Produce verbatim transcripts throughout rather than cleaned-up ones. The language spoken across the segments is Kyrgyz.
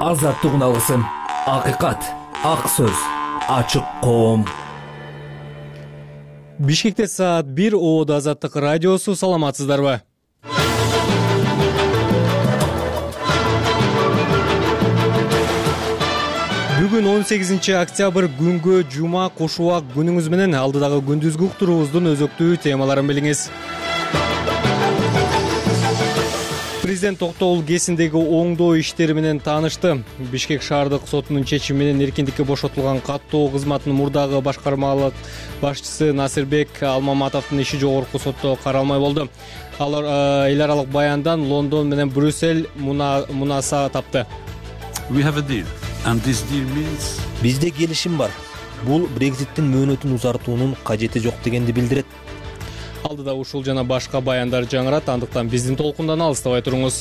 Азаттыгын алгысым, акыйкат, ак сөз, ачык коом. Бишкекте саат бир, Оодо Азаттык радиосу. Саламатсыздарбы? Бүгүн он сегизинчи октябрь күнгө жума кош убак күнүңүз менен алдыдагы күндүзгү уктуруубуздун өзөктүү темаларын билиңиз. Президент Токтогул КЭСиндеги оңдоо иштери менен таанышты. Бишкек шаардык сотунун чечими менен эркиндикке бошотулган каттоо кызматынын мурдагы башкармалык башчысы Насирбек Алмаматовдун иши жогорку сотто каралмай болду. Алар эл аралык баяндан Лондон менен Брюссель мунаса тапты. Бизде келишим бар. Бул Брекзиттин мөөнөтүн узартуунун кажети жок дегенди билдирет. Алдыда ушул жана башка баяндар жаңырат, андыктан биздин толкундан алыстабай туруңуз.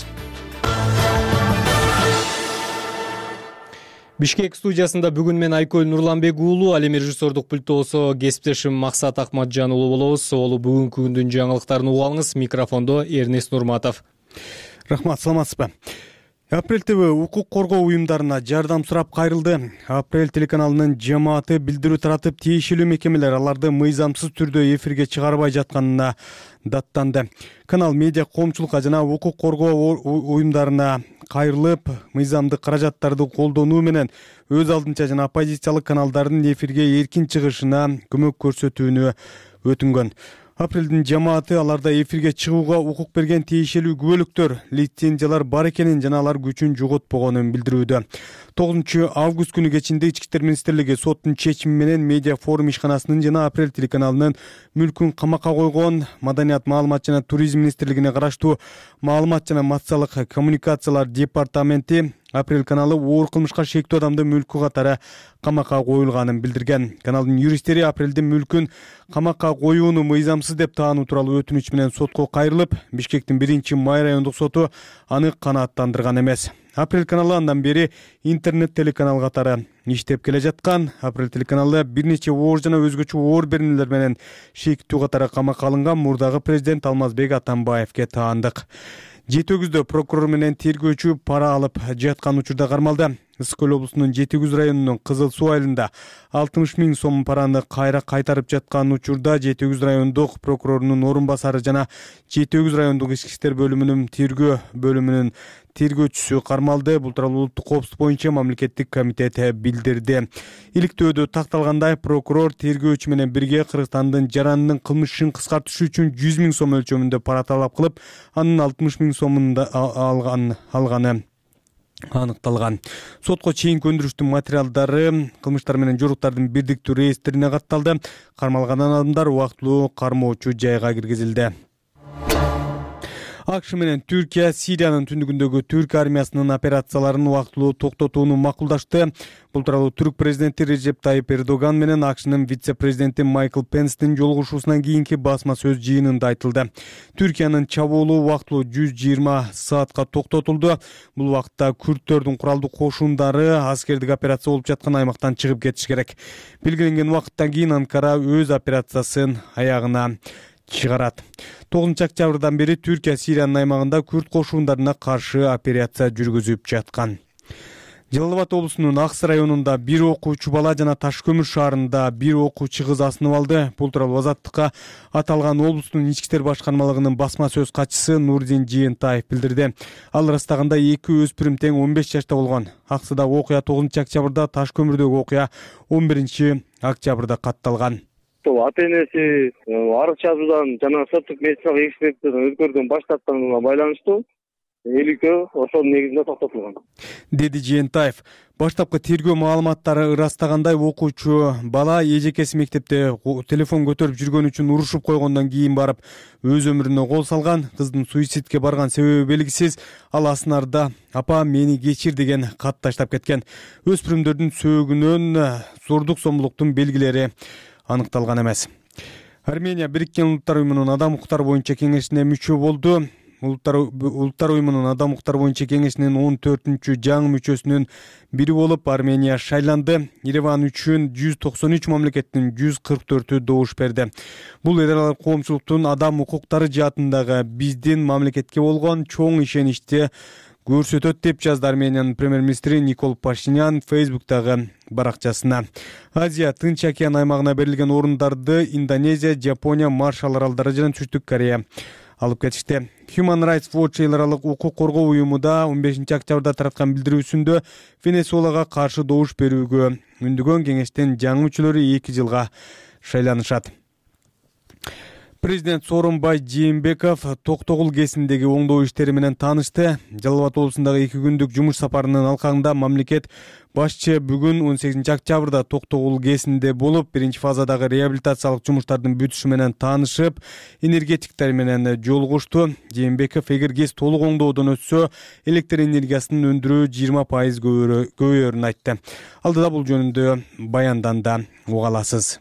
Бишкек студиясында бүгүн мен Айкөл Нурланбек уулу, ал эми режиссердук пультосо кесиптешим Максат Акматжан уулу болобуз. Олу бүгүнкү күндүн жаңылыктарын угуп алыңыз. Микрофондо Эрнест Нурматов. Рахмат, саламатсызбы? Апрель ТВ укук коргоо уюмдарына жардам сурап кайрылды. Апрель телеканалынын жамааты билдирүү таратып, тиешелүү мекемелер аларды мыйзамсыз түрдө эфирге чыгарбай жатканына даттанды. Канал медиа коомчулукка жана укук коргоо уюмдарына кайрылып, мыйзамдык каражаттарды колдонуу менен өз алдынча жана оппозициялык каналдардын эфирге эркин чыгышына көмөк көрсөтүүнү өтүнгөн. Апрелдин жамааты аларда эфирге чыгууга укук берген тиешелүү күбөлүктөр, лицензиялар бар экенин жана алар күчүн жоготпогонун билдирүүдө. тогузунчу август күнү кечинде Ички иштер министрлиги соттун чечими менен медиа форум ишканасынын жана Апрель телеканалынын мүлкүн камакка койгон. Маданият, маалымат жана туризм министрлигине караштуу маалымат жана массалык коммуникациялар департаменти Апрель каналы оор кылмышка шектүү адамды мүлкү катары камакка коюлганын билдирген. Каналдын юристтери Апрелдин мүлкүн камакка коюуну мыйзамсыз деп таануу тууралуу өтүнүч менен сотко кайрылып, Бишкектин биринчи май райондук соту аны канааттандырган эмес. Апрель каналы андан бери интернет телеканал катары иштеп келе жаткан. Апрель телеканалы бир нече оор жана өзгөчө оор беренелер менен шектүү катары камакка алынган мурдагы президент Алмазбек Атамбаевге таандык. Жети өгүздө прокурор менен тергөөчү пара алып жаткан учурда кармалды. Ысык көл облусунун Жети өгүз районунун Кызыл Суу айылында алтымыш миң сом параны кайра кайтарып жаткан учурда Жети өгүз райондук прокурорунун орун басары жана Жети өгүз райондук ички иштер бөлүмүнүн тергөө бөлүмүнүн тергөөчүсү кармалды. Бул тууралуу улуттук коопсуздук боюнча мамлекеттик комитет билдирди. Иликтөөдө такталгандай, прокурор тергөөчү менен бирге Кыргызстандын жарандын кылмышын кыскартыш үчүн жүз миң сом өлчөмүндө пара талап кылып, анын алтымыш миң сомун алган алганы аныкталган. Сотко чейинки өндүрүштүн материалдары кылмыштар менен жоруктардын бирдиктүү реестрине катталды. Кармалган адамдар убактылуу кармоочу жайга киргизилди. АКШ менен Түркия Сириянын түндүгүндөгү түрк армиясынын операцияларын убактылуу токтотууну макулдашты. Бул тууралуу түрк президенти Режеп Тайип Эрдоган менен АКШнын вице-президенти Майкл Пенстин жолугушуусунан кийинки басма сөз жыйынында айтылды. Түркиянын чабуулу убактылуу жүз жыйырма саатка токтотулду. Бул убакытта күрттөрдүн куралдуу кошундары аскердик операция болуп жаткан аймактан чыгып кетиш керек. Белгиленген убакыттан кийин Анкара өз операциясын аягына чыгарат. тогузунчу октябрдан бери Түркия Сириянын аймагында күрт кошундарына каршы операция жүргүзүп жаткан. Жалал Абад облусунун Аксы районунда бир окуучу бала жана Ташкөмүр шаарында бир окуучу кыз асынып алды. Бул тууралуу Азаттыкка аталган облустун ички иштер башкармалыгынын басма сөз катчысы Нурдин Жыйынтаев билдирди. Ал ырастаганда эки өспүрүм тең он беш жашта болгон. Аксыдагы окуя тогузунчу октябрда, Ташкөмүрдөгү окуя он биринчи октябрда катталган. Ата энеси арыз жазуудан жана соттук медициналык экспертизадан өткөргөн баш тартканына байланыштуу элүүкөө ошонун негизинде токтотулган, деди Жыйынтаев. Баштапкы тергөө маалыматтары ырастагандай, окуучу бала эжекеси мектепте телефон көтөрүп жүргөн үчүн урушуп койгондон кийин барып өз өмүрүнө кол салган. Кыздын суицидке барган себеби белгисиз. Ал асынарда "Апа, мени кечир" деген кат таштап кеткен. Өспүрүмдөрдүн сөөгүнөн зордук зомбулуктун белгилери аныкталган эмес. Армения Бириккен Улуттар уюмунун адам укуктары боюнча кеңешине мүчө болду. Улуттар уюмунун адам укуктары боюнча кеңешинин он төртүнчү жаңы мүчөсүнүн бири болуп Армения шайланды. Ереван үчүн жүз токсон үч мамлекеттин жүз кырк төртү добуш берди. Бул эл аралык коомчулуктун адам укуктары жаатындагы биздин мамлекетке болгон чоң ишеничти көрсөтөт деп жазды Армениянын премьер-министри Никол Пашинян Фейсбуктагы баракчасына. Азия Тынч океан аймагына берилген орундарды Индонезия, Жапония, Маршалл аралдары жана Түштүк Корея алып кетишти. Human Rights Watch эл аралык укук коргоо уюму да он бешинчи октябрда тараткан билдирүүсүндө Венесуэлага каршы добуш берүүгө үндөгөн кеңештин жаңы мүчөлөрү эки жылга шайланышат. Президент Сооронбай Жээнбеков Токтогул ГЭСиндеги оңдоо иштери менен таанышты. Жалал Абад облусундагы эки күндүк жумуш сапарынын алкагында мамлекет башчы бүгүн он сегизинчи октябрда Токтогул ГЭСинде болуп, биринчи фазадагы реабилитациялык жумуштардын бүтүшү менен таанышып, энергетиктер менен жолугушту. Жээнбеков эгер ГЭС толук оңдоодон өтсө, электр энергиясын өндүрүү жыйырма пайыз көбөйөрүн айтты. Алдыда бул жөнүндө баянданда уга аласыз.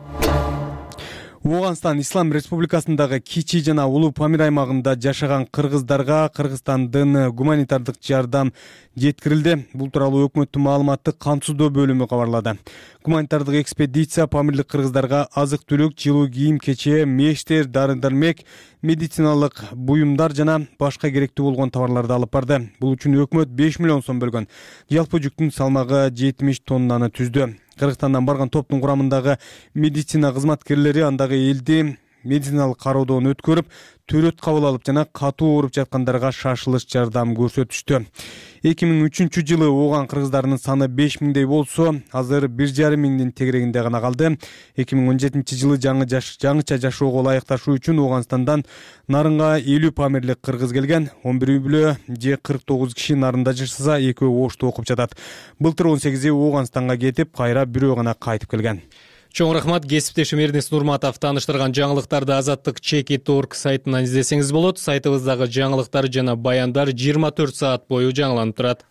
Оғанстан Ислам Республикасындагы Кичи жана Улуу Памир аймагында жашаган кыргыздарга Кыргызстандын гуманитардык жардам жеткирилди. Бул тууралуу өкмөттүн маалыматтык камсыздоо бөлүмү кабарлады. Гуманитардык экспедиция памирлик кыргыздарга азык-түлүк, жылуу кийим, кече, мештер, дары-дармек, медициналык буюмдар жана башка керектүү болгон товарларды алып барды. Бул үчүн өкмөт беш миллион сом бөлгөн. Жалпы жүктүн салмагы жетимиш тоннаны түздү. Кыргызстандан барган топтун курамындагы медицина кызматкерлери андагы элди медициналык кароодон өткөрүп, төрөт кабыл алып жана катуу ооруп жаткандарга шашылыш жардам көрсөтүштү. эки миң үчүнчү жылы ооган кыргыздарынын саны беш миңдей болсо, азыр бир жарым миңдин тегерегинде гана калды. эки миң он жетинчи жылы жаңы жаш, жаңыча жашоого ылайыкташуу үчүн Оганстандан нарынга элүү памирлик кыргыз келген. он бир үй-бүлө же кырк тогуз киши нарында жашаса, экөө Ошто окуп жатат. Былтыр он сегизи Оганстанга кетип, кайра бирөө гана кайтып келген. Чоң рахмат, кесиптешим Эрнест Нурматов таныштырган жаңылыктарды азаттык чекит точка орг сайтынан издесеңиз болот. Сайтыбыздагы жаңылыктар жана баяндар жыйырма төрт саат бою жаңыланып турат.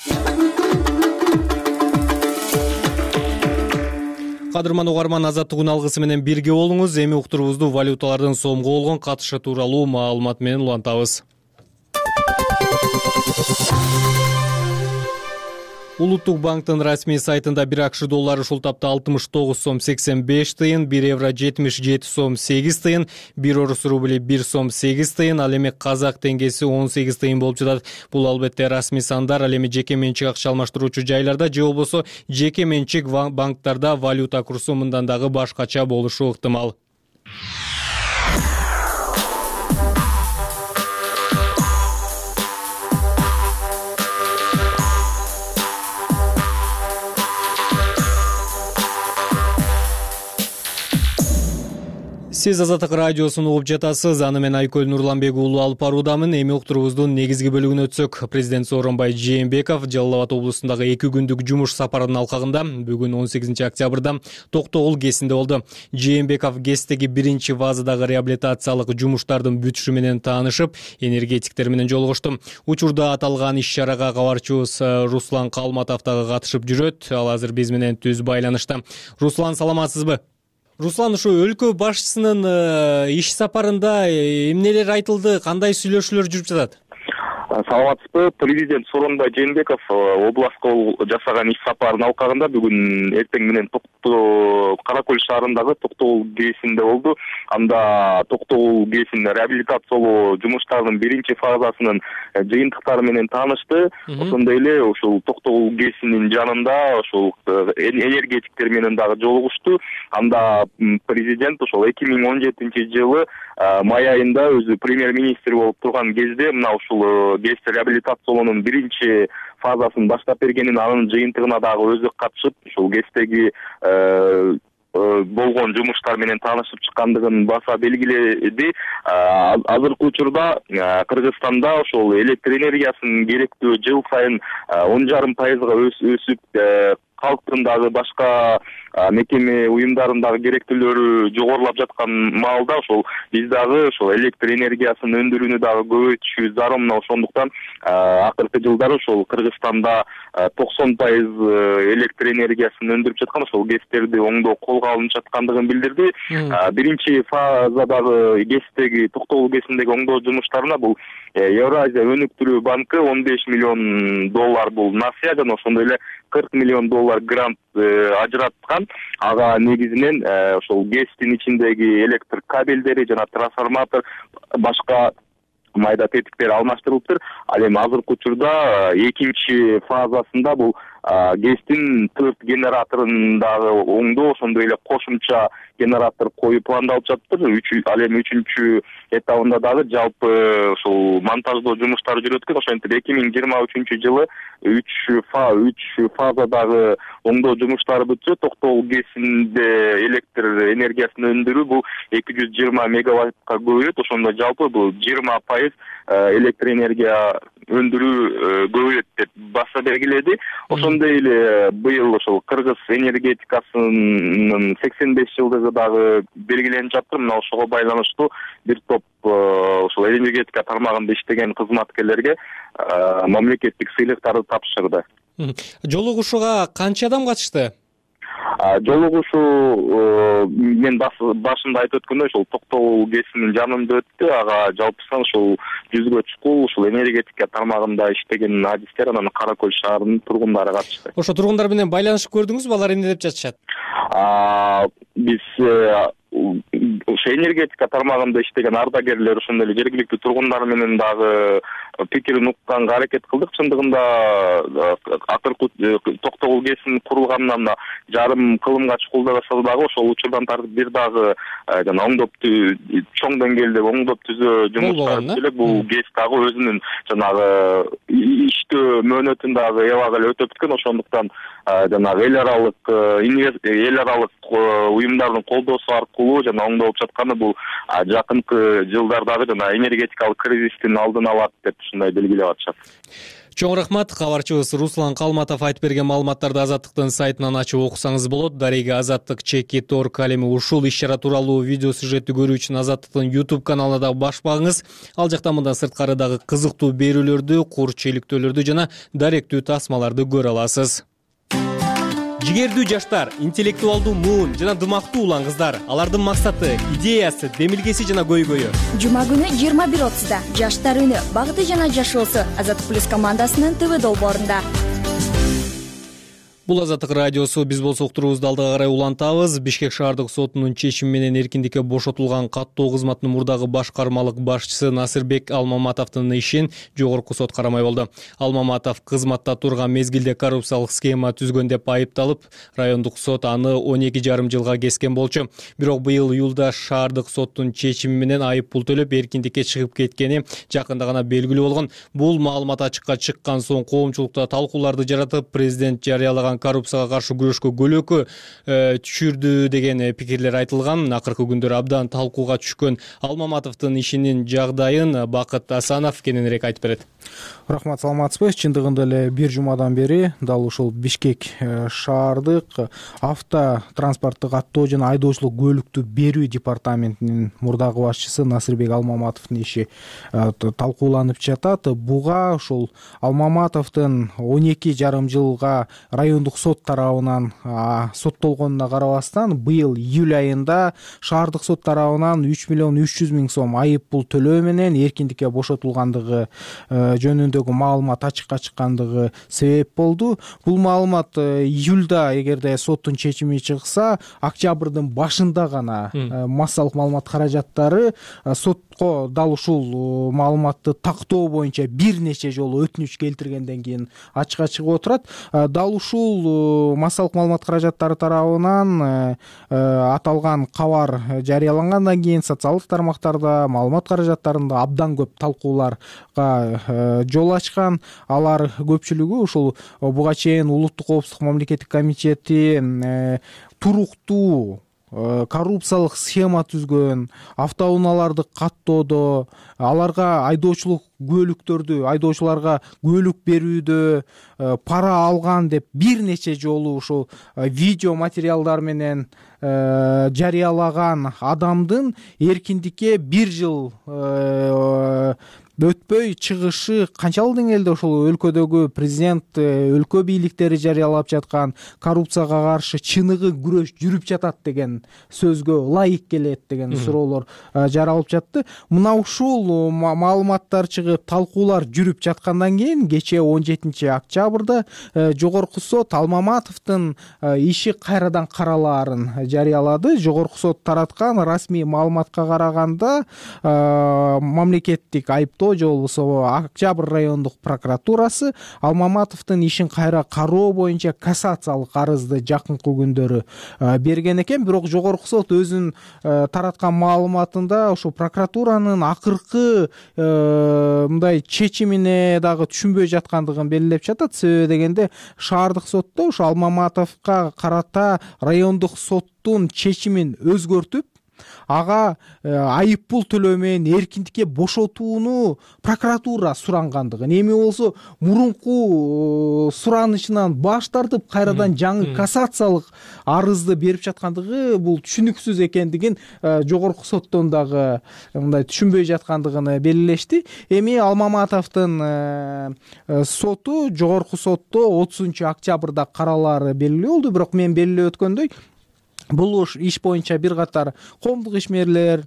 Кадырман угарман, азаттык үналгысы менен бирге болуңуз. Эми уктурубузду валюталардын сомго болгон катышы тууралуу маалымат менен улантабыз. Улуттук банктын расмий сайтында бир акш доллары ушул тапта алтымыш тогуз сом сексен беш тыйын, бир евро жетимиш жети сом сегиз тыйын, бир орус рубли бир сом сегиз тыйын, ал эми казак теңгеси он сегиз тыйын болуп жатат. Бул албетте расмий сандар, ал эми жеке менчик акча алмаштыруучу жайларда же болбосо жеке менчик банктарда валюта курсу мындан дагы башкача болушу ыктымал. Сиз Азаттык радиосун угуп жатасыз. Аны мен Айкөл Нурланбек уулу алып баруудамын. Эми уктурубуздун негизги бөлүгүнө өтсөк, президент Сооронбай Жээнбеков Жалал Абад облусундагы эки күндүк жумуш сапарынын алкагында бүгүн он сегизинчи октябрда Токтогул ГЭСинде болду. Жээнбеков ГЭСтеги биринчи фазадагы реабилитациялык жумуштардын бүтүшү менен таанышып, энергетиктер менен жолугушту. Учурда аталган иш-чарага кабарчыбыз Руслан Калматов дагы катышып жүрөт. Ал азыр биз менен түз байланышта. Руслан, саламатсызбы? Руслан, ушу өлкө башчысынын иш сапарында эмнелер айтылды, кандай сүйлөшүүлөр жүрүп жатат? Саламатсызбы. Президент Сооронбай Жээнбеков областка жасаган иш сапарынын алкагында бүгүн эртең менен Кара Көл шаарындагы Токтогул ГЭСинде болду. Анда Токтогул ГЭСин реабилитациялоо жумуштарынын биринчи фазасынын жыйынтыктары менен таанышты. Ошондой эле ушул Токтогул ГЭСинин жанында ушул энергетиктер менен дагы жолугушту. Анда президент ошол эки миң он жетинчи жылы май айында өзү премьер-министр болуп турган кезде мына ушул ГЭС реабилитациялоонун биринчи фазасын баштап бергенин, анын жыйынтыгына дагы өзү катышып, ушул ГЭСтеги болгон жумуштар менен таанышып чыккандыгын баса белгиледи. Азыркы учурда Кыргызстанда ошол электр энергиясынын керектөө жыл сайын он жарым пайызга өсүп, калктын дагы башка мекеме уюмдарындагы керектүүлөрү жогорулап жаткан маалда ошол биз дагы ошол электр энергиясын өндүрүүнү дагы көбөйтүшү зарыл. Ошондуктан акыркы жылдары ошол Кыргызстанда токсон пайыз электр энергиясын өндүрүп жаткан ошол ГЭСтерди оңдоо колго алынып жаткандыгын билдирди. Биринчи фазадагы ГЭСтеги Токтогул ГЭСиндеги оңдоо жумуштарына бул Евразия өнүктүрүү банкы он беш миллион доллар бул насыя жана ошондой эле кырк миллион доллар грант ажыраткан. Ага негизинен ошол ГЭСтин ичиндеги электр кабелдери жана трансформатор, башка майда тетиктер алмаштырылыптыр. Ал эми азыркы учурда экинчи фазасында бул гэстин төрт генераторун дагы оңдоо, ошондой эле кошумча генератор коюу пландалып жатыптыр. Ал эми үчүнчү этабында дагы жалпы ушул монтаждоо жумуштары жүрөт экен. Ошентип эки миң жыйырма үчүнчү жылы үч үч фазадагы оңдоо жумуштары бүтсө, Токтогул ГЭСинде электр энергиясын өндүрүү бул эки жүз жыйырма мегаваттка көбөйөт. Ошондо жалпы бул жыйырма пайыз электр энергия өндүрүү көбөйөт деп баса белгиледи. Ошондой эле быйыл ошол кыргыз энергетикасынын сексен беш жылдыгы дагы белгиленип жатыр. Мына ошого байланыштуу бир топ ошол энергетика тармагында иштеген кызматкерлерге мамлекеттик сыйлыктарды тапшырды. Жолугушууга канча адам катышты? Жолугушуу мен башында айтып өткөндөй ошол Токтогул ГЭСинин жанында өттү. Ага жалпы сан ушул жүзгө чукул ушул энергетика тармагында иштеген адистер, анан Кара Көл шаарынын тургундары катышты. Ошо тургундар менен байланышып көрдүңүзбү? Алар эмне деп жатышат? Биз ошо энергетика тармагында иштеген ардагерлер, ошондой эле жергиликтүү тургундар менен дагы пикирин укканга аракет кылдык. Чындыгында акыркы Токтогул ГЭСин курулганынан жарым кылымга чукулдаса дагы ошол учурдан тартып бир дагы жана оңдоп чоң деңгээлде оңдоп түзөө жумуштары элек. Бул ГЭС дагы өзүнүн жанагы иштөө мөөнөтүн дагы эбак эле өтөп бүткөн. Ошондуктан жанагы эл аралык эл аралык уюмдардын колдоосу аркылуу жана оңдолуп жатканы бул жакынкы жылдардагы жана энергетикалык кризистин алдын алат деп ушундай белгилеп атышат. Чоң рахмат. Кабарчыбыз Руслан Калматов айтып берген маалыматтарды Азаттыктын сайтынан ачып окусаңыз болот. Дарега Азаттык чекит точка орг. Ал эми ушул иш-чара тууралуу видео сюжетти көрүү үчүн Азаттыктын YouTube каналына дагы баш багыңыз. Ал жакта мындан сырткары дагы кызыктуу берүүлөрдү, курч иликтөөлөрдү жана даректүү тасмаларды көрө аласыз. Жигердүү жаштар, интеллектуалдуу муун жана дымактуу улан кыздар. Алардын максаты, идеясы, демилгеси жана көйгөйү. Жума күнү жыйырма бир отузда Жаштар үнү, багыты жана жашоосу Азаттык плюс командасынын ТВ долбоорунда. Бул Азаттык радиосу. Биз болсо уктуруубузду алдыга карай улантабыз. Бишкек шаардык сотунун чечими менен эркиндикке бошотулган каттоо кызматынын мурдагы башкармалык башчысы Насырбек Алмаматовдун ишин жогорку сот карамай болду. Алмаматов кызматта турган мезгилде коррупциялык схема түзгөн деп айыпталып, райондук сот аны он эки жарым жылга кескен болчу. Бирок быйыл июлда шаардык соттун чечими менен айып пул төлөп эркиндикке чыгып кеткени жакында гана белгилүү болгон. Бул маалымат ачыкка чыккан соң коомчулукта талкууларды жаратып, президент жарыялаган коррупцияга каршы күрөшкө көлөкө түшүрдү деген пикирлер айтылган. Акыркы күндөр абдан талкууга түшкөн Алмаматовдун ишинин жагдайын Бакыт Асанов кененирээк айтып берет. Рахмат, саламатсызбы? Чындыгында эле бир жумадан бери дал ушул Бишкек шаардык авто транспорттук аттоо жана айдоочулук көлүктү берүү департаментинин мурдагы башчысы Насырбек Алмаматовдун иши талкууланып жатат. Буга ушул Алмаматовдун он эки жарым жылга райондук сот тарабынан соттолгонуна карабастан, быйыл июль айында шаардык сот тарабынан үч миллион үч жүз миң сом айып пул төлөө менен эркиндикке бошотулгандыгы жөнүндөгү маалымат ачыкка чыккандыгы себеп болду. Бул маалымат июлда эгерде соттун чечими чыкса, октябрдын башында гана массалык маалымат каражаттары сотко дал ушул маалыматты тактоо боюнча бир нече жолу өтүнүч келтиргенден кийин ачыкка чыгып отурат. Дал ушул массалык маалымат каражаттары тарабынан аталган кабар жарыялангандан кийин социалдык тармактарда, маалымат каражаттарында абдан көп талкууларга жол ачкан. Алар көпчүлүгү ушул буга чейин улуттук коопсуздук мамлекеттик комитети туруктуу коррупциялык схема түзгөн, автоунааларды каттоодо, аларга айдоочулук көлүктөрдү, айдоочуларга көлүк берүүдө пара алган деп бир нече жолу ушул видео материалдар менен жарыялаган адамдын эркиндикке бир жыл өтпөй чыгышы канчалык деңгээлде ошол өлкөдөгү президент өлкө бийликтери жарыялап жаткан коррупцияга каршы чыныгы күрөш жүрүп жатат деген сөзгө ылайык келет деген суроолор жаралып жатты. Мына ушул маалыматтар чыгып, талкуулар жүрүп жаткандан кийин кечээ он жетинчи октябрда жогорку сот Алмаматовдун иши кайрадан каралаарын жарыялады. Жогорку сот тараткан расмий маалыматка караганда мамлекеттик айыптоо же болбосо Октябрь райондук прокуратурасы Алмаматовдун ишин кайра кароо боюнча кассациялык арызды жакынкы күндөрү берген экен. Бирок жогорку сот өзүнүн тараткан маалыматында ошо прокуратуранын акыркы мындай чечимине дагы түшүнбөй жаткандыгын белгилеп жатат. Себеби дегенде шаардык сотто ошо Алмаматовго карата райондук соттун чечимин өзгөртүп, ага айып пул төлөө менен эркиндикке бошотууну прокуратура сурангандыгын, эми болсо мурунку суранышынан баш тартып кайрадан жаңы кассациялык арызды берип жаткандыгы бул түшүнүксүз экендигин жогорку соттон дагы мындай түшүнбөй жаткандыгын белгилешти. Эми Алмаматовдун соту жогорку сотто отузунчу октябрда каралаары белгилүү болду. Бирок мен белгилеп өткөндөй, бул иш боюнча бир катар коомдук ишмерлер,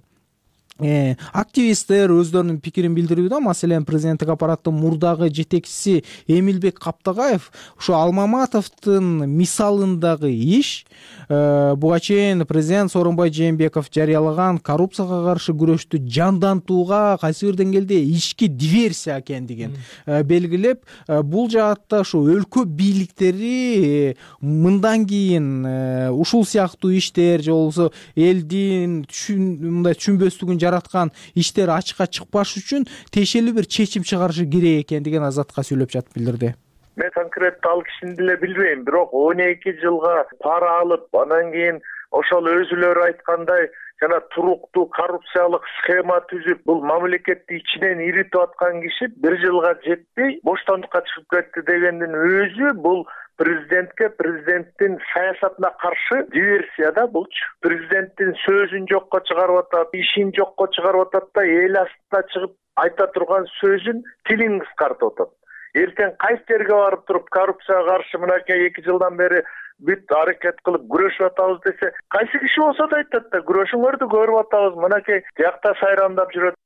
активисттер өздөрүнүн пикирин билдирүүдө. Маселен, президенттик аппараттын мурдагы жетекчиси Эмилбек Каптагаев ушу Алмаматовдун мисалындагы иш буга чейин президент Сооронбай Жээнбеков жарыялаган коррупцияга каршы күрөштү жандантууга кайсы бир деңгээлде ички диверсия экендигин белгилеп, бул жаатта ушу өлкө бийликтери мындан кийин ушул сыяктуу иштер же болбосо элдин мындай түшүнбөстүгүн жараткан иштер ачыкка чыкпаш үчүн тиешелүү бир чечим чыгарышы керек экендигин Азатка сүйлөп жатып билдирди. Мен конкретно ал кишини деле билбейм, бирок он эки жылга пара алып, анан кийин ошол өзүлөрү айткандай жана туруктуу коррупциялык схема түзүп, бул мамлекетти ичинен иритип аткан киши бир жылга жетпей боштондукка чыгып кетти дегендин өзү бул президентке, президенттин саясатына каршы диверсия да булчу. Президенттин сөзүн жокко чыгарып атат, ишин жокко чыгарып атат да, эл астына чыгып айта турган сөзүн тилин кыскартып атат. Эртең кайсы жерге барып туруп коррупцияга каршы мынакей эки жылдан бери бүт аракет кылып күрөшүп атабыз десе, кайсы киши болсо да айтат да, күрөшүңөрдү көрүп атабыз, мынакей жакта сайрамдап жүрөт.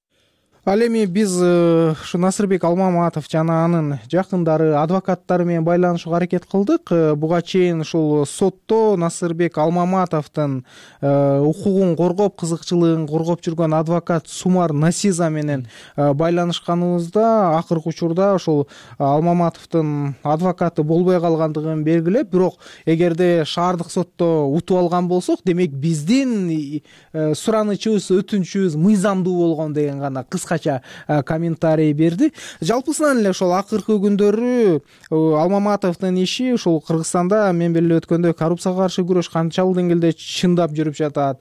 Ал эми биз ушу Насырбек Алмаматов жана анын жакындары, адвокаттары менен байланышууга аракет кылдык. Буга чейин ушул сотто Насырбек Алмаматовдун укугун коргоп, кызыкчылыгын коргоп жүргөн адвокат Сумар Насиза менен байланышканыбызда акыркы учурда ошол Алмаматовдун адвокаты болбой калгандыгын белгилеп, бирок эгерде шаардык сотто утуп алган болсок, демек биздин суранычыбыз, өтүнүчүбүз мыйзамдуу болгон деген гана кыска комментарий берди. Жалпысынан эле ошол акыркы күндөрү Алмаматовдун иши ушул Кыргызстанда мен белгилеп өткөндөй коррупцияга каршы күрөш канчалык деңгээлде чындап жүрүп жатат,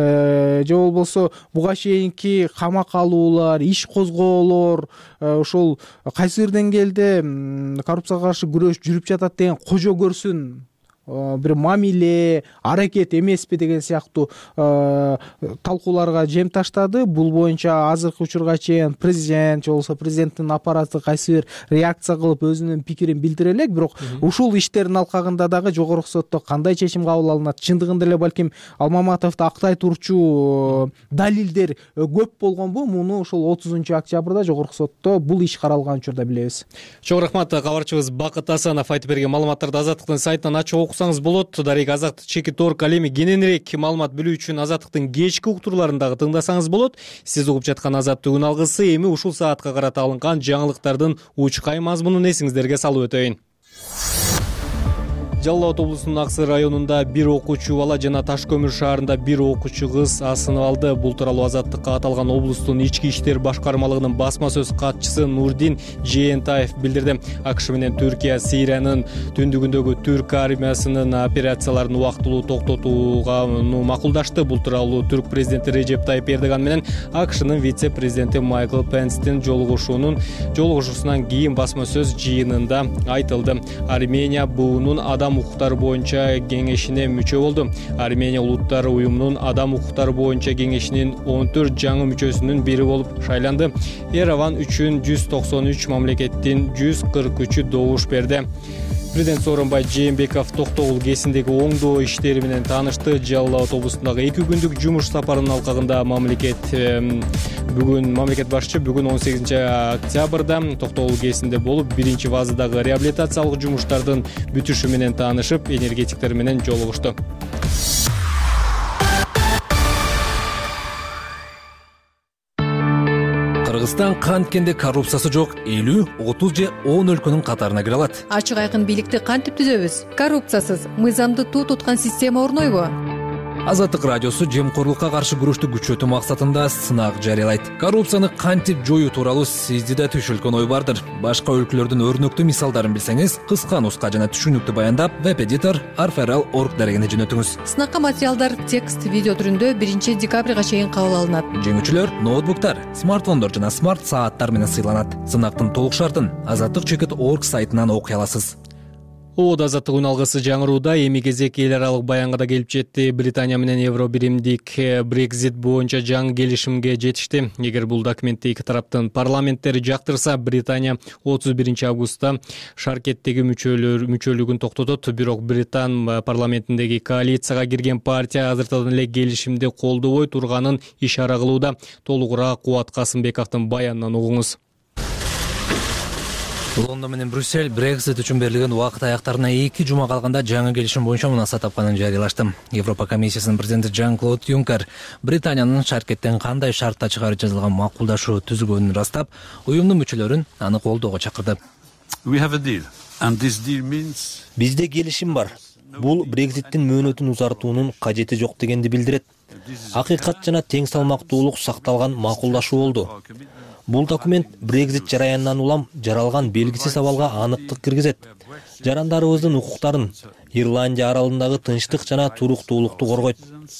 же болбосо буга чейинки камак алуулар, иш козгоолор ошол кайсы бир деңгээлде коррупцияга каршы күрөш жүрүп жатат деген кожо көрсүн бир мамиле, аракет эмеспи деген сыяктуу талкууларга жем таштады. Бул боюнча азыркы учурга чейин президент же болбосо президенттин аппараты кайсы бир реакция кылып өзүнүн пикирин билдире элек, бирок ушул иштердин алкагында дагы жогорку сотто кандай чечим кабыл алынат, чындыгында эле балким Алмаматовду актай турчу далилдер көп болгонбу, муну ушул отузунчу октябрда жогорку сотто бул иш каралган учурда билебиз. Чоң рахмат, кабарчыбыз Бакыт Асанов айтып берген маалыматтарды Азаттыктын сайтынан ачып окусаңыз болот. Дарек Азат Чекиторг ал эми кененирээк маалымат билүү үчүн Азаттыктын кечки уктурууларын дагы тыңдасаңыз болот. Сиз угуп жаткан Азаттык үн алгысы эми ушул саатка карата алынган жаңылыктардын учкай мазмунун эсиңиздерге салып өтөйүн. Жалал Абад облусунун Аксы районунда бир окуучу бала жана Таш көмүр шаарында бир окуучу кыз асынып алды. Бул тууралуу Азаттыкка аталган облустун ички иштер башкармалыгынын басма сөз катчысы Нурдин Жээнтаев билдирди. АКШ менен Түркия Сириянын түндүгүндөгү түрк армиясынын операцияларын убактылуу токтотууга макулдашты. Бул тууралуу түрк президенти Режеп Тайып Эрдоган менен АКШнын вице-президенти Майкл Пенстин жолугушуунун жолугушуусунан кийин басма сөз жыйынында айтылды. Армения буунун адам адам укуктары боюнча кеңешине мүчө болду. Армения улуттар уюмунун адам укуктары боюнча кеңешинин он төрт жаңы мүчөсүнүн бири болуп шайланды. Ереван үчүн жүз токсон үч мамлекеттин жүз кырк үчү добуш берди. Президент Сооронбай Жээнбеков Токтогул ГЭСиндеги оңдоо иштери менен таанышты. Жалал Абад облусундагы эки күндүк жумуш сапарынын алкагында мамлекет бүгүн мамлекет башчы бүгүн он сегизинчи октябрда Токтогул ГЭСинде болуп, биринчи фазадагы реабилитациялык жумуштардын бүтүшү менен таанышып, энергетиктер менен жолугушту. Кыргызстан канткенде коррупциясы жок элүү, отуз же он өлкөнүн катарына кире алат. Ачык айкын бийликти кантип түзөбүз? Коррупциясыз мыйзамды туу туткан система орнойбу? Азаттык радиосу жемкорлукка каршы күрөштү күчөтүү максатында сынак жарыялайт. Коррупцияны кантип жоюу тууралуу сизде да түшүлгөн ой бардыр. Башка өлкөлөрдүн өрнөктүү мисалдарын билсеңиз, кыска нуска жана түшүнүктүү баяндап, веб-эдитор арфрл точка орг дарегине жөнөтүңүз. Сынакка материалдар текст, видео түрүндө биринчи декабрга чейин кабыл алынат. Жеңүүчүлөр ноутбуктар, смартфондор жана смарт сааттар менен сыйланат. Сынактын толук шартын азаттык чекит точка орг сайтынан окуй аласыз. Оод азаттык үн алгысы жаңырууда. Эми кезек эл аралык баянга да келип жетти. Британия менен Евро биримдик Brexit боюнча жаңы келишимге жетишти. Эгер бул документти эки тараптын парламенттери жактырса, Британия отуз биринчи августта шаркеттеги мүчөлөр мүчөлүгүн токтотот. Бирок Британ парламентиндеги коалицияга кирген партия азыртадан эле келишимди колдобой турганын ишара кылууда. Толугураак Кубат Касымбековдун баянынан угуңуз. Лондон менен Брюссель Brexit үчүн берилген убакыт аяктарына эки жума калганда жаңы келишим боюнча мунаса тапканын жарыялашты. Европа комиссиясынын президенти Жан-Клод Юнкер Британиянын шаркеттен кандай шартта чыгарып жазылган макулдашуу түзүлгөнүн ырастап, уюмдун мүчөлөрүн аны колдоого чакырды. Бизде келишим бар. Бул Brexit'тин мөөнөтүн узартуунун кажети жок дегенди билдирет. Акыйкат жана тең салмактуулук сакталган макулдашуу болду. Бул документ Brexit жараянынан улам жаралган белгисиз абалга аныктык киргизет. Жарандарыбыздын укуктарын, Ирландия аралындагы тынчтык жана туруктуулукту коргойт.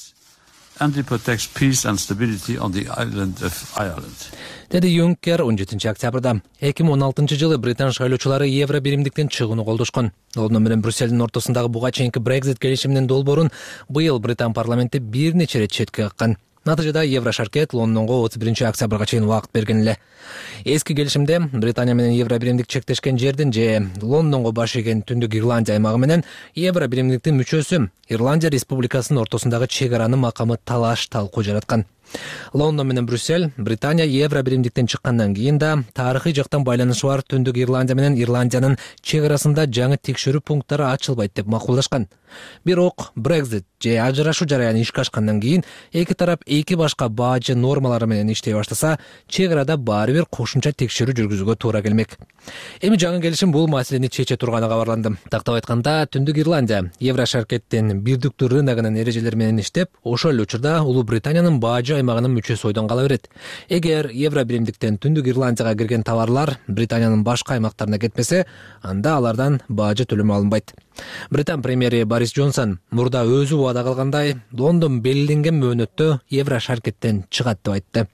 Деди Юнкер он жетинчи октябрда. эки миң он алтынчы жылы британ шайлоочулары Евро биримдиктен чыгууну колдошкон. Лондон менен Брюссельдин ортосундагы буга чейинки Brexit келишиминин долбоорун быйыл британ парламенти бир нече рет четке каккан. Натыйжада Евро шаркет Лондонго отуз биринчи октябрга чейин убакыт берген эле. Эски келишимде Британия менен Евро биримдик чектешкен жердин же Лондонго баш ийген Түндүк Ирландия аймагы менен Евро биримдиктин мүчөсү Ирландия республикасынын ортосундагы чек аранын макамы талаш талкуу жараткан. Лондон менен Брюссель Британия Евро биримдиктен чыккандан кийин да тарыхый жактан байланышы бар Түндүк Ирландия менен Ирландиянын чек арасында жаңы текшерүү пункттары ачылбайт деп макулдашкан. Бирок Brexit же ажырашуу жараяны ишке ашкандан кийин эки тарап эки башка баажы нормалары менен иштей баштаса, чек арада баары бир кошумча текшерүү жүргүзүүгө туура келмек. Эми жаңы келишим бул маселени чече турганы кабарланды. Тактап айтканда, Түндүк Ирландия Евро шаркеттин бирдиктүү рыногунун эрежелери менен иштеп, ошол эле учурда Улуу Британиянын баажы аймагынын мүчөсү ойдон кала берет. Эгер Евро биримдиктен Түндүк Ирландияга кирген товарлар Британиянын башка аймактарына кетпесе, анда алардан баажы төлөмү алынбайт. Британ премьери Борис Джонсон мурда өзү убада кылгандай, Лондон белгиленген мөөнөттө Евро шаркеттен чыгат деп айтты.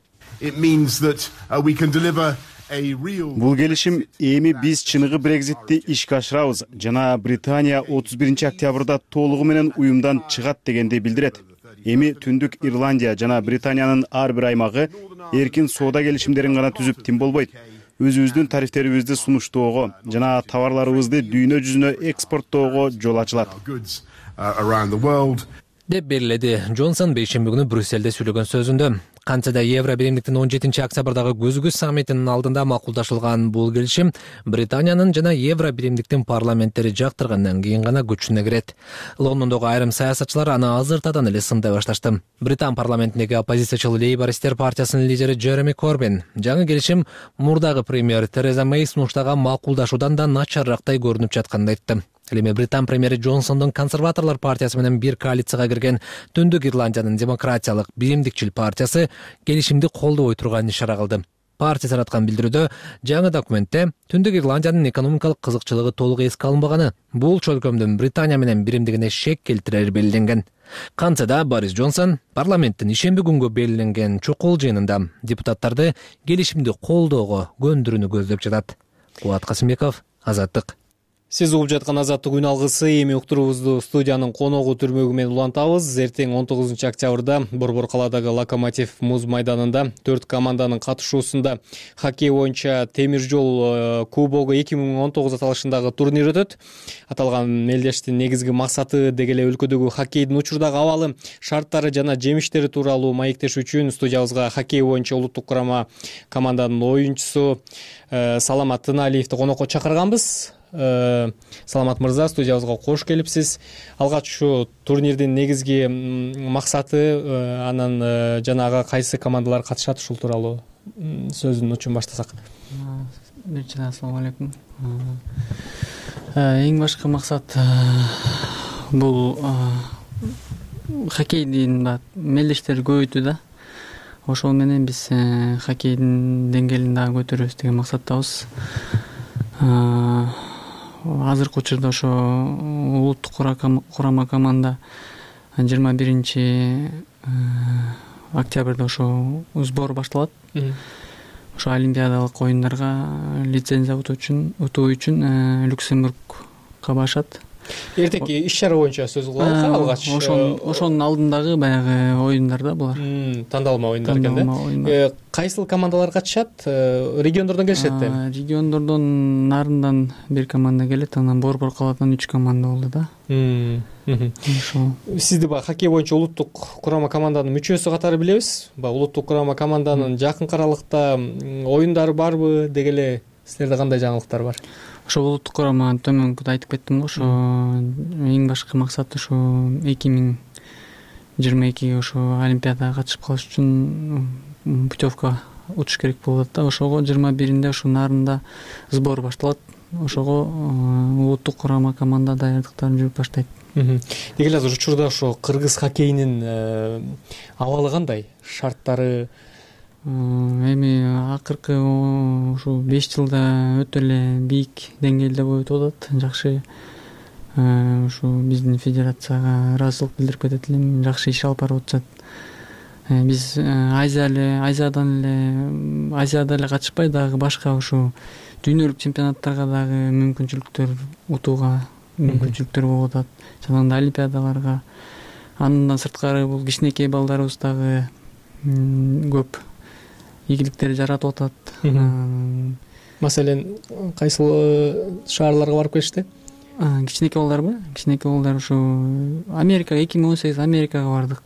Бул келишим эми биз чыныгы Brexit'ти ишке ашырабыз жана Британия отуз биринчи октябрда толугу менен уюмдан чыгат дегенди билдирет. Эми Түндүк Ирландия жана Британиянын ар бир аймагы эркин соода келишимдерин гана түзүп тим болбойт. Өзүбүздүн тарифтерибизди сунуштоого жана товарларыбызды дүйнө жүзүнө экспорттоого жол ачылат деп белгиледи Джонсон бейшемби күнү Брюссельде сүйлөгөн сөзүндө. Кантсе да Евро биримдиктин он жетинчи октябрдагы көзгү саммитинин алдында макулдашылган бул келишим Британиянын жана Евро биримдиктин парламенттери жактыргандан кийин гана күчүнө кирет. Лондондогу айрым саясатчылар аны азыртадан эле сындай башташты. Британ парламентиндеги оппозициячыл Лейбористер партиясынын лидери Джереми Корбин жаңы келишим мурдагы премьер Тереза Мэй сунуштаган макулдашуудан да начаррактай көрүнүп жатканын айтты. Эми Британ премьери Джонсондун консерваторлор партиясы менен бир коалицияга кирген Түндүк Ирландиянын демократиялык биримдикчил партиясы келишимди колдобой турганын ишара кылды. Партия тараткан билдирүүдө жаңы документте Түндүк Ирландиянын экономикалык кызыкчылыгы толук эске алынбаганы, бул чөлкөмдүн Британия менен биримдигине шек келтирери белгиленген. Кантсе да Борис Джонсон парламенттин ишемби күнгө белгиленген чукул жыйынында депутаттарды келишимди колдоого көндүрүүнү көздөп жатат. Кубат Касымбеков, Азаттык. Сиз угуп жаткан Азаттык үн алгысы. Эми уктуруубузду студиянын коногу түрмөгү менен улантабыз. Эртең он тогузунчу октябрда Борбор калаадагы Локомотив муз майданында төрт команданын катышуусунда хоккей боюнча темир жол кубогу эки миң он тогуз аталышындагы турнир өтөт. Аталган мелдештин негизги максаты деги эле өлкөдөгү хоккейдин учурдагы абалы, шарттары жана жемиштери тууралуу маектеш үчүн студиябызга хоккей боюнча улуттук курама команданын оюнчусу Саламат Тыналиевди конокко чакырганбыз. Саламат мырза, студиябызга кош келипсиз. Алгач ушу турнирдин негизги максаты, анан жана ага кайсы командалар катышат, ушул тууралуу сөздүн учун баштасак. Биринчиден ассалам алейкум. Эң башкы максат бул хоккейдин мелдештери көбөйтүү да. Ошол менен биз хоккейдин деңгээлин дагы көтөрөбүз деген максаттабыз. Азыркы учурда ошо улуттук курама команда жыйырма биринчи октябрда ошо сбор башталат. Ошо олимпиадалык оюндарга лицензия утуу үчүн утуу үчүн Люксембургга барышат. Эртеки иш-чара боюнча сөз кылалы алгач. Ошонун ошонун алдындагы баягы оюндарда булар. Тандалма оюндар экен да. Кайсыл командалар катышат? Региондордон келишет да? Региондордон нарындан бир команда келет, анан Борбор калаадан үч команда болду да. Ошо. Сизди баягы хоккей боюнча улуттук курама команданын мүчөсү катары билебиз. Баягы улуттук курама команданын жакынкы аралыкта оюндары барбы? Деги эле силерде кандай жаңылыктар бар? Ошо улуттук курама төмөнкүдө айтып кеттим го, ошо эң башкы максаты ошо эки миң жыйырма экиге ошо олимпиадага катышып калыш үчүн путевка утуш керек болот да. Ошого жыйырма биринде ошо нарында сбор башталат. Ошого улуттук курама команда даярдыктарын жүрүп баштайт. Деги эле азыр учурда ошо кыргыз хоккейинин абалы кандай? Шарттары эми акыркы ушул беш жылда өтө эле бийик деңгээлде болуп атат. Жакшы ушу биздин федерацияга ыраазычылык билдирип кетет элем. Жакшы иш алып барып атышат. Биз Азия эле, Азиядан эле, Азияда эле катышпай дагы башка ушу дүйнөлүк чемпионаттарга дагы мүмкүнчүлүктөр утууга мүмкүнчүлүктөр болуп атат. Жанагындай олимпиадаларга. Андан сырткары бул кичинекей балдарыбыз дагы көп ийгиликтер жаратып атат. Маселен, кайсыл шаарларга барып келишти? Кичинекей балдарбы? Кичинекей балдар ушу Америкага эки миң он сегиз Америкага бардык.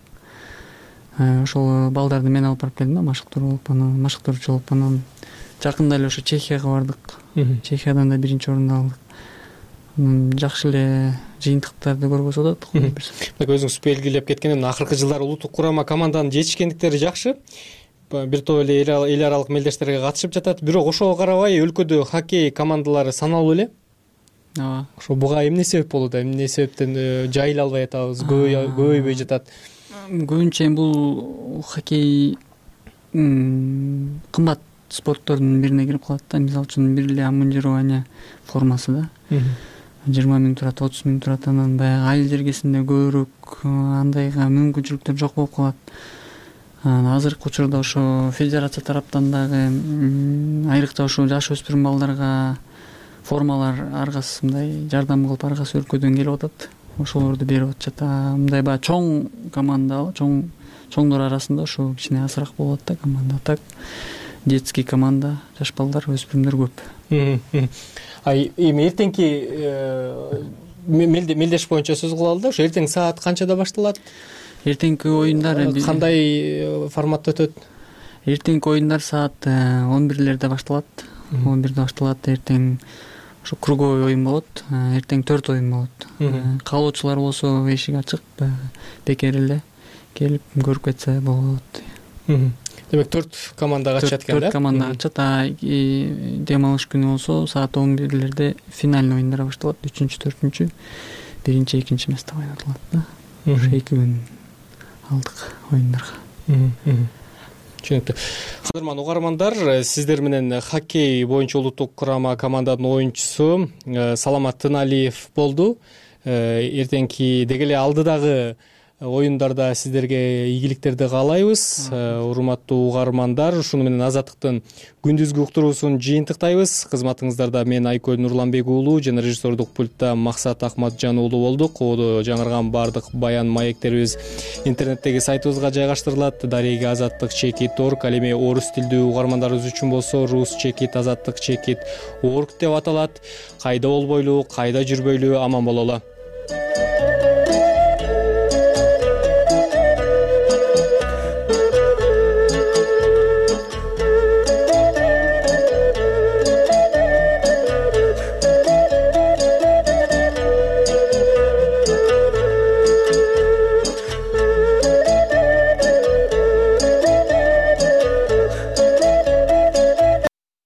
Ошол балдарды мен алып барып келдим да, машыктыр болуп, анан машыктырчу болуп, анан жакында эле ошо Чехияга бардык. Чехиядан да биринчи орунду алдык. Жакшы эле жыйынтыктарды көргөзүп атат. Бак өзүңүз белгилеп кеткендей, акыркы жылдары улуттук курама команданын жетишкендиктери жакшы. Бир топ эле эл аралык мелдештерге катышып жатат. Бирок ошого карабай өлкөдө хоккей командалары саналуу эле. Ооба. Ошо буга эмне себеп болуп, эмне себептен жайыла албай атабыз, көбөйбөй жатат? Көбүнчө бул хоккей кымбат спорттордун бирине кирип калат да. Мисалы үчүн бир эле амунирование формасы да. жыйырма миң турат, отуз миң турат, анан баягы айыл жергесинде көбүрөөк андайга мүмкүнчүлүктөр жок болуп калат. Азыркы учурда ошо федерация тараптан дагы айрыкча ошо жаш өспүрүм балдарга формалар ар кайсы мындай жардам кылып ар кайсы өлкөдөн келип атат. Ошолорду берип атышат. Мындай баягы чоң команда, чоң чоңдор арасында ошо кичине азыраак болот да команда. Так детский команда, жаш балдар, өспүрүмдөр көп. Ай, эми эртеңки мелдеш боюнча сөз кылалы да. Ошо эртең саат канчада башталат? Эртеңки оюндар кандай форматта өтөт? Эртеңки оюндар саат он бирлерде башталат. он бирде башталат. Эртең ошо круговой оюн болот. Эртең төрт оюн болот. Каалоочулар болсо эшик ачык, бекер эле келип көрүп кетсе болот. Демек төрт команда катышат экен да? төрт команда катышат. А дем алыш күнү болсо саат он бирлерде финальный оюндар башталат. үчүнчү, төртүнчү, биринчи, экинчи место ойнотулат да. Ошо эки күн алдык оюндарга. Түшүнүктүү. Кадырман угармандар, сиздер менен хоккей боюнча улуттук курама команданын оюнчусу Саламат Тыналиев болду. Эртеңки деги эле алдыдагы оюндарда сиздерге ийгиликтерди каалайбыз. Урматтуу угармандар, ушуну менен Азаттыктын күндүзгү уктуруусун жыйынтыктайбыз. Кызматыңыздарда мен Айкөл Нурланбек уулу жана режиссердук пультта Максат Акматжан уулу болдук. Ободо жаңырган баардык баян маектерибиз интернеттеги сайтыбызга жайгаштырылат. Дареги азаттык чекит орг, ал эми орус тилдүү угармандарыбыз үчүн болсо рус чекит азаттык чекит орг деп аталат. Кайда болбойлу, кайда жүрбөйлү, аман бололу.